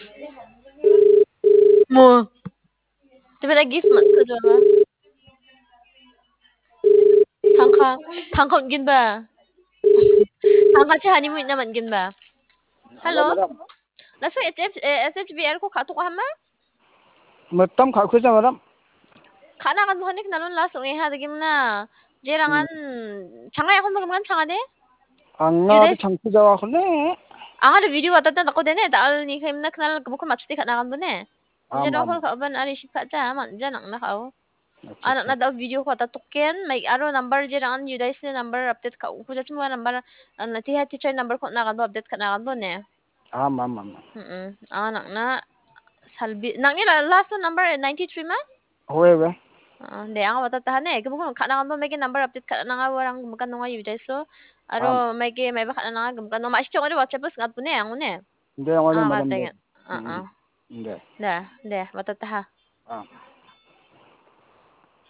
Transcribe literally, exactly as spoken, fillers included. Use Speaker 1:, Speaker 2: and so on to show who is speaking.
Speaker 1: Mo. Diba nag-gift man ko diba? Tangka tangkot gid ba? Tangkad si honeymoon naman gid ba?
Speaker 2: Hello,
Speaker 1: Hello?
Speaker 2: madam.
Speaker 1: Nasa S F eh, S F B R ko kato ka hama?
Speaker 2: Matam kha khuja madam.
Speaker 1: Kana kan mo hanik nanon las ong iha dagim na.
Speaker 2: Hmm.
Speaker 1: Jerangan changay ako magaman changade?
Speaker 2: Anga
Speaker 1: Judes?
Speaker 2: de changku jawa khone.
Speaker 1: Anga de video atatan ako dene dal ni kaim na kanal kabukon matsti ka nakan mo ne.
Speaker 2: Am
Speaker 1: Jero
Speaker 2: am.
Speaker 1: hol ka ban ari shipa ja man jan ang nakaw.
Speaker 2: Acha
Speaker 1: Anak
Speaker 2: acha.
Speaker 1: na daw video ko tatukken may aro number jerangan Judes ne number update ka ko jat mo number an tiha teacher number ko nakan mo update ka nakan mo ne.
Speaker 2: Am am am.
Speaker 1: Mm. Anak na salbi nangila last number ninety-three ma?
Speaker 2: Howe we.
Speaker 1: Oo, hindi ako matatahan eh. Kung ka na nga may number update ka na nga warang magkano nga yuday so.
Speaker 2: Am.
Speaker 1: Aro may ki may baka na nga magkano ma-show ko WhatsApp bus ngat po ne ang ne.
Speaker 2: Inde ngone
Speaker 1: Ah,
Speaker 2: madam de.
Speaker 1: katinga. Oo.
Speaker 2: Hmm. Inde.
Speaker 1: Da, da matataha.
Speaker 2: Ah.